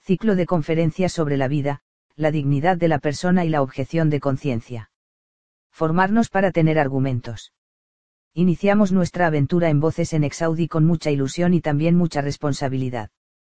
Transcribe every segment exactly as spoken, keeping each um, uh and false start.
Ciclo de conferencias sobre la vida, la dignidad de la persona y la objeción de conciencia. Formarnos para tener argumentos. Iniciamos nuestra aventura en Voces en Exaudi con mucha ilusión y también mucha responsabilidad.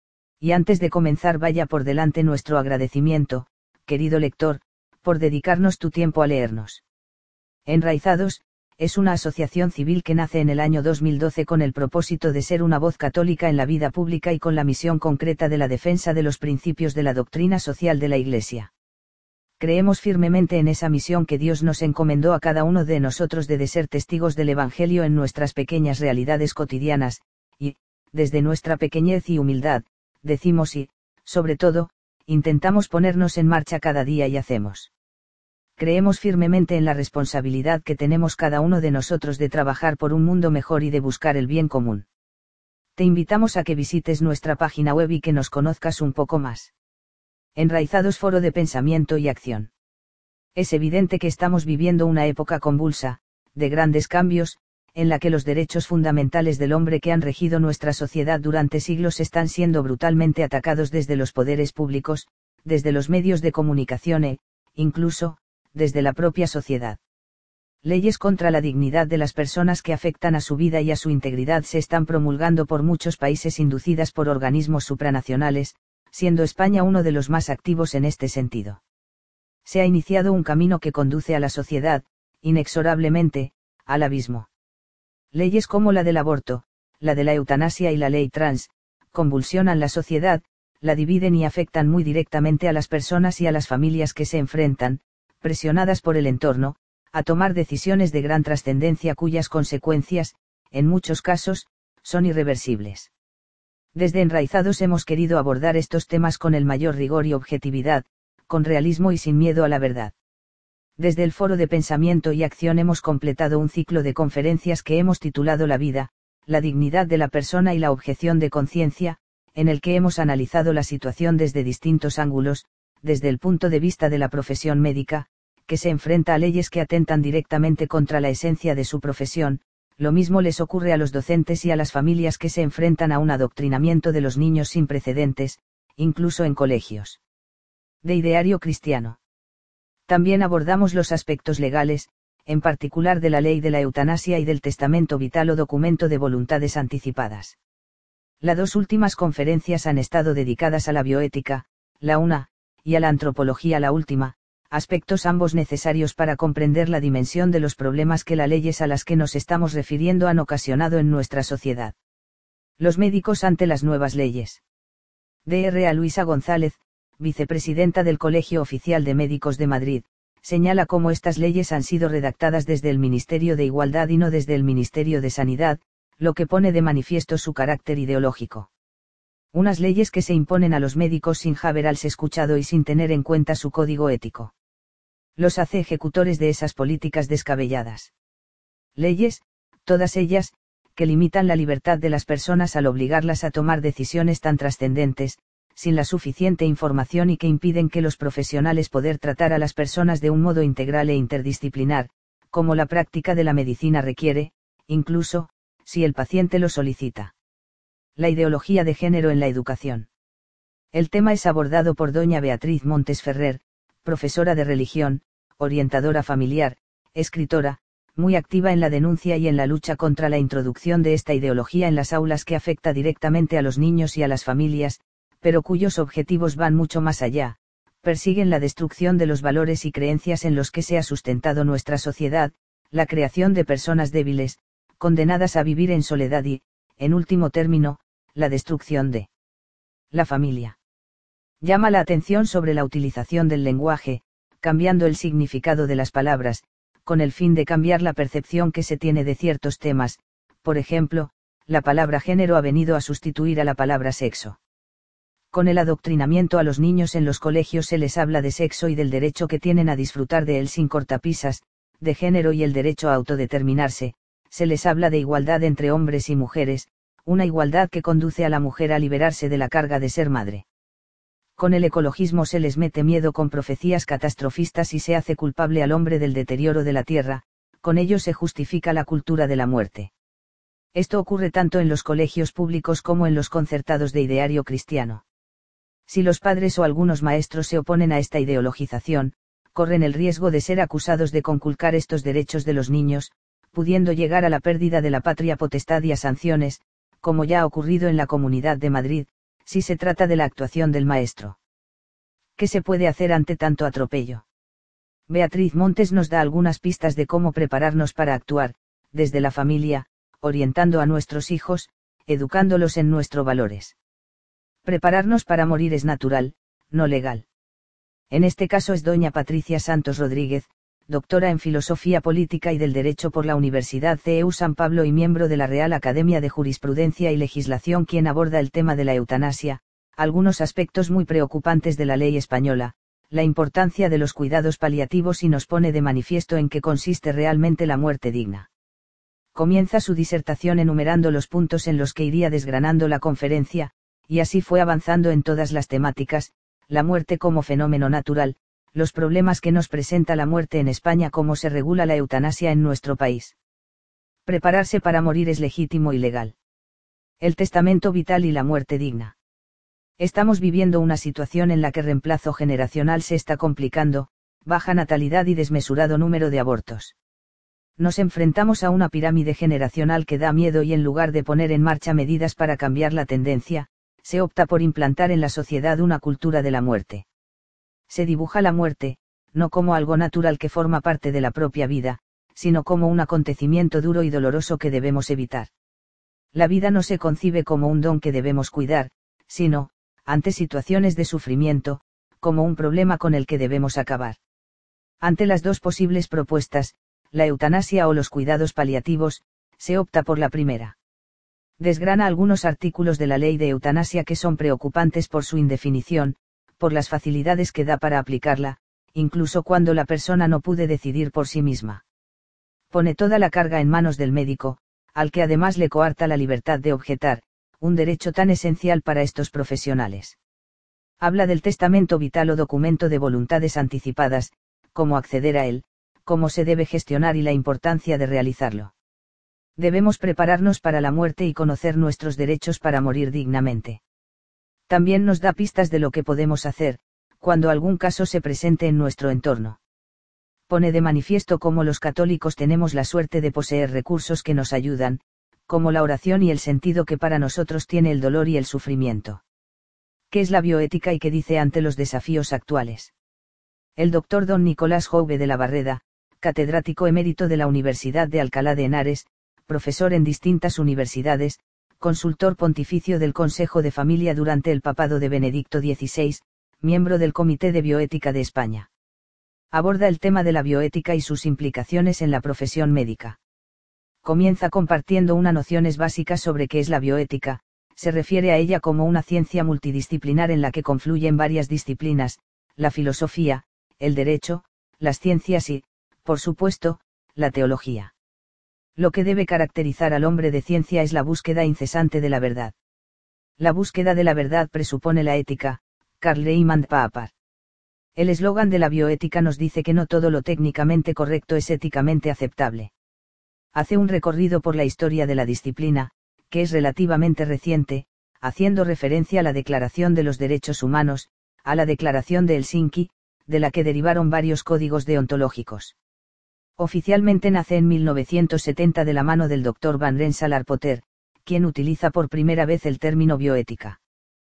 Y antes de comenzar vaya por delante nuestro agradecimiento, querido lector, por dedicarnos tu tiempo a leernos. Enraizados, es una asociación civil que nace en el año dos mil doce con el propósito de ser una voz católica en la vida pública y con la misión concreta de la defensa de los principios de la doctrina social de la Iglesia. Creemos firmemente en esa misión que Dios nos encomendó a cada uno de nosotros de, de ser testigos del Evangelio en nuestras pequeñas realidades cotidianas, y, desde nuestra pequeñez y humildad, decimos y, sobre todo, intentamos ponernos en marcha cada día y hacemos. Creemos firmemente en la responsabilidad que tenemos cada uno de nosotros de trabajar por un mundo mejor y de buscar el bien común. Te invitamos a que visites nuestra página web y que nos conozcas un poco más. Enraizados, foro de pensamiento y acción. Es evidente que estamos viviendo una época convulsa, de grandes cambios, en la que los derechos fundamentales del hombre que han regido nuestra sociedad durante siglos están siendo brutalmente atacados desde los poderes públicos, desde los medios de comunicación e, incluso, desde la propia sociedad. Leyes contra la dignidad de las personas que afectan a su vida y a su integridad se están promulgando por muchos países inducidas por organismos supranacionales, siendo España uno de los más activos en este sentido. Se ha iniciado un camino que conduce a la sociedad, inexorablemente, al abismo. Leyes como la del aborto, la de la eutanasia y la ley trans, convulsionan la sociedad, la dividen y afectan muy directamente a las personas y a las familias que se enfrentan, presionadas por el entorno, a tomar decisiones de gran trascendencia cuyas consecuencias, en muchos casos, son irreversibles. Desde Enraizados hemos querido abordar estos temas con el mayor rigor y objetividad, con realismo y sin miedo a la verdad. Desde el Foro de Pensamiento y Acción hemos completado un ciclo de conferencias que hemos titulado La vida, la dignidad de la persona y la objeción de conciencia, en el que hemos analizado la situación desde distintos ángulos, desde el punto de vista de la profesión médica, que se enfrenta a leyes que atentan directamente contra la esencia de su profesión. Lo mismo les ocurre a los docentes y a las familias que se enfrentan a un adoctrinamiento de los niños sin precedentes, incluso en colegios. De ideario cristiano. También abordamos los aspectos legales, en particular de la ley de la eutanasia y del testamento vital o documento de voluntades anticipadas. Las dos últimas conferencias han estado dedicadas a la bioética, la una, y a la antropología la última, aspectos ambos necesarios para comprender la dimensión de los problemas que las leyes a las que nos estamos refiriendo han ocasionado en nuestra sociedad. Los médicos ante las nuevas leyes. doctora A. Luisa González, vicepresidenta del Colegio Oficial de Médicos de Madrid, señala cómo estas leyes han sido redactadas desde el Ministerio de Igualdad y no desde el Ministerio de Sanidad, lo que pone de manifiesto su carácter ideológico. Unas leyes que se imponen a los médicos sin haberlas escuchado y sin tener en cuenta su código ético. Los hace ejecutores de esas políticas descabelladas. Leyes, todas ellas, que limitan la libertad de las personas al obligarlas a tomar decisiones tan trascendentes, sin la suficiente información y que impiden que los profesionales poder tratar a las personas de un modo integral e interdisciplinar, como la práctica de la medicina requiere, incluso, si el paciente lo solicita. La ideología de género en la educación. El tema es abordado por doña Beatriz Montes Ferrer, profesora de religión, orientadora familiar, escritora, muy activa en la denuncia y en la lucha contra la introducción de esta ideología en las aulas que afecta directamente a los niños y a las familias, pero cuyos objetivos van mucho más allá, persiguen la destrucción de los valores y creencias en los que se ha sustentado nuestra sociedad, la creación de personas débiles, condenadas a vivir en soledad y, en último término, la destrucción de la familia. Llama la atención sobre la utilización del lenguaje, cambiando el significado de las palabras, con el fin de cambiar la percepción que se tiene de ciertos temas. Por ejemplo, la palabra género ha venido a sustituir a la palabra sexo. Con el adoctrinamiento a los niños en los colegios se les habla de sexo y del derecho que tienen a disfrutar de él sin cortapisas, de género y el derecho a autodeterminarse, se les habla de igualdad entre hombres y mujeres, una igualdad que conduce a la mujer a liberarse de la carga de ser madre. Con el ecologismo se les mete miedo con profecías catastrofistas y se hace culpable al hombre del deterioro de la tierra, con ello se justifica la cultura de la muerte. Esto ocurre tanto en los colegios públicos como en los concertados de ideario cristiano. Si los padres o algunos maestros se oponen a esta ideologización, corren el riesgo de ser acusados de conculcar estos derechos de los niños, pudiendo llegar a la pérdida de la patria potestad y a sanciones, como ya ha ocurrido en la Comunidad de Madrid, si se trata de la actuación del maestro. ¿Qué se puede hacer ante tanto atropello? Beatriz Montes nos da algunas pistas de cómo prepararnos para actuar, desde la familia, orientando a nuestros hijos, educándolos en nuestros valores. Prepararnos para morir es natural, no legal. En este caso es doña Patricia Santos Rodríguez, doctora en Filosofía Política y del Derecho por la Universidad C E U San Pablo y miembro de la Real Academia de Jurisprudencia y Legislación, quien aborda el tema de la eutanasia, algunos aspectos muy preocupantes de la ley española, la importancia de los cuidados paliativos y nos pone de manifiesto en qué consiste realmente la muerte digna. Comienza su disertación enumerando los puntos en los que iría desgranando la conferencia, y así fue avanzando en todas las temáticas: la muerte como fenómeno natural, los problemas que nos presenta la muerte en España, cómo se regula la eutanasia en nuestro país. Prepararse para morir es legítimo y legal. El testamento vital y la muerte digna. Estamos viviendo una situación en la que el reemplazo generacional se está complicando, baja natalidad y desmesurado número de abortos. Nos enfrentamos a una pirámide generacional que da miedo y en lugar de poner en marcha medidas para cambiar la tendencia, se opta por implantar en la sociedad una cultura de la muerte. Se dibuja la muerte, no como algo natural que forma parte de la propia vida, sino como un acontecimiento duro y doloroso que debemos evitar. La vida no se concibe como un don que debemos cuidar, sino, ante situaciones de sufrimiento, como un problema con el que debemos acabar. Ante las dos posibles propuestas, la eutanasia o los cuidados paliativos, se opta por la primera. Desgrana algunos artículos de la ley de eutanasia que son preocupantes por su indefinición, por las facilidades que da para aplicarla, incluso cuando la persona no puede decidir por sí misma. Pone toda la carga en manos del médico, al que además le coarta la libertad de objetar, un derecho tan esencial para estos profesionales. Habla del testamento vital o documento de voluntades anticipadas, cómo acceder a él, cómo se debe gestionar y la importancia de realizarlo. Debemos prepararnos para la muerte y conocer nuestros derechos para morir dignamente. También nos da pistas de lo que podemos hacer, cuando algún caso se presente en nuestro entorno. Pone de manifiesto cómo los católicos tenemos la suerte de poseer recursos que nos ayudan, como la oración y el sentido que para nosotros tiene el dolor y el sufrimiento. ¿Qué es la bioética y qué dice ante los desafíos actuales? El doctor don Nicolás Jouve de la Barreda, catedrático emérito de la Universidad de Alcalá de Henares, profesor en distintas universidades, consultor pontificio del Consejo de Familia durante el papado de Benedicto dieciséis, miembro del Comité de Bioética de España. Aborda el tema de la bioética y sus implicaciones en la profesión médica. Comienza compartiendo unas nociones básicas sobre qué es la bioética. Se refiere a ella como una ciencia multidisciplinar en la que confluyen varias disciplinas, la filosofía, el derecho, las ciencias y, por supuesto, la teología. Lo que debe caracterizar al hombre de ciencia es la búsqueda incesante de la verdad. La búsqueda de la verdad presupone la ética, Karl Raimund Popper. El eslogan de la bioética nos dice que no todo lo técnicamente correcto es éticamente aceptable. Hace un recorrido por la historia de la disciplina, que es relativamente reciente, haciendo referencia a la Declaración de los Derechos Humanos, a la Declaración de Helsinki, de la que derivaron varios códigos deontológicos. Oficialmente nace en mil novecientos setenta de la mano del doctor Van Rensselaer Potter, quien utiliza por primera vez el término bioética.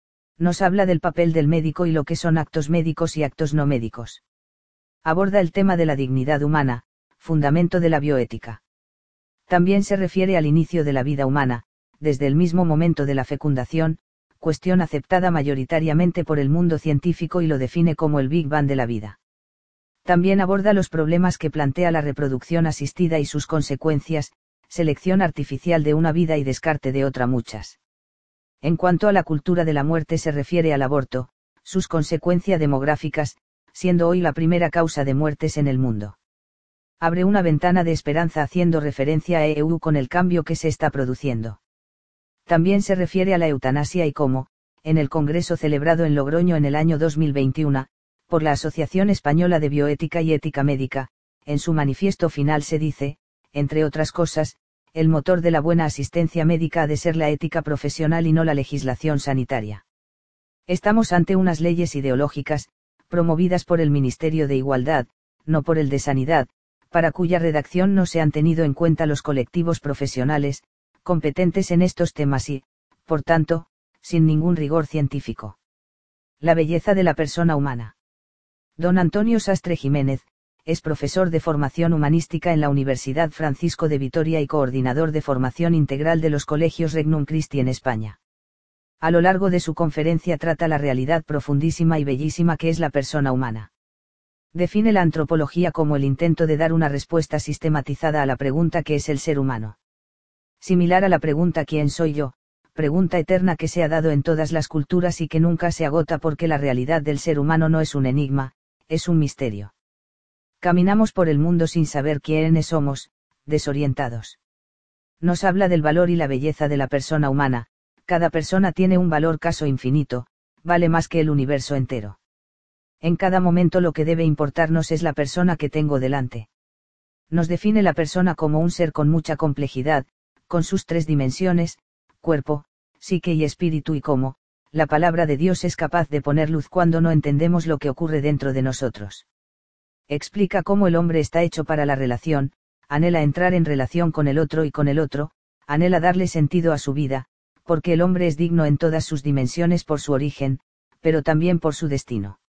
Nos habla del papel del médico y lo que son actos médicos y actos no médicos. Aborda el tema de la dignidad humana, fundamento de la bioética. También se refiere al inicio de la vida humana, desde el mismo momento de la fecundación, cuestión aceptada mayoritariamente por el mundo científico y lo define como el Big Bang de la vida. También aborda los problemas que plantea la reproducción asistida y sus consecuencias, selección artificial de una vida y descarte de otra muchas. En cuanto a la cultura de la muerte se refiere al aborto, sus consecuencias demográficas, siendo hoy la primera causa de muertes en el mundo. Abre una ventana de esperanza haciendo referencia a E U con el cambio que se está produciendo. También se refiere a la eutanasia y cómo, en el congreso celebrado en Logroño en el año dos mil veintiuno, por la Asociación Española de Bioética y Ética Médica, en su manifiesto final se dice, entre otras cosas, el motor de la buena asistencia médica ha de ser la ética profesional y no la legislación sanitaria. Estamos ante unas leyes ideológicas, promovidas por el Ministerio de Igualdad, no por el de Sanidad, para cuya redacción no se han tenido en cuenta los colectivos profesionales, competentes en estos temas y, por tanto, sin ningún rigor científico. La belleza de la persona humana. Don Antonio Sastre Jiménez, es profesor de formación humanística en la Universidad Francisco de Vitoria y coordinador de formación integral de los colegios Regnum Christi en España. A lo largo de su conferencia trata la realidad profundísima y bellísima que es la persona humana. Define la antropología como el intento de dar una respuesta sistematizada a la pregunta ¿qué es el ser humano? Similar a la pregunta ¿quién soy yo?, pregunta eterna que se ha dado en todas las culturas y que nunca se agota porque la realidad del ser humano no es un enigma, es un misterio. Caminamos por el mundo sin saber quiénes somos, desorientados. Nos habla del valor y la belleza de la persona humana. Cada persona tiene un valor caso infinito, vale más que el universo entero. En cada momento lo que debe importarnos es la persona que tengo delante. Nos define la persona como un ser con mucha complejidad, con sus tres dimensiones, cuerpo, psique y espíritu, y cómo, la palabra de Dios es capaz de poner luz cuando no entendemos lo que ocurre dentro de nosotros. Explica cómo el hombre está hecho para la relación, anhela entrar en relación con el otro y con el otro, anhela darle sentido a su vida, porque el hombre es digno en todas sus dimensiones por su origen, pero también por su destino.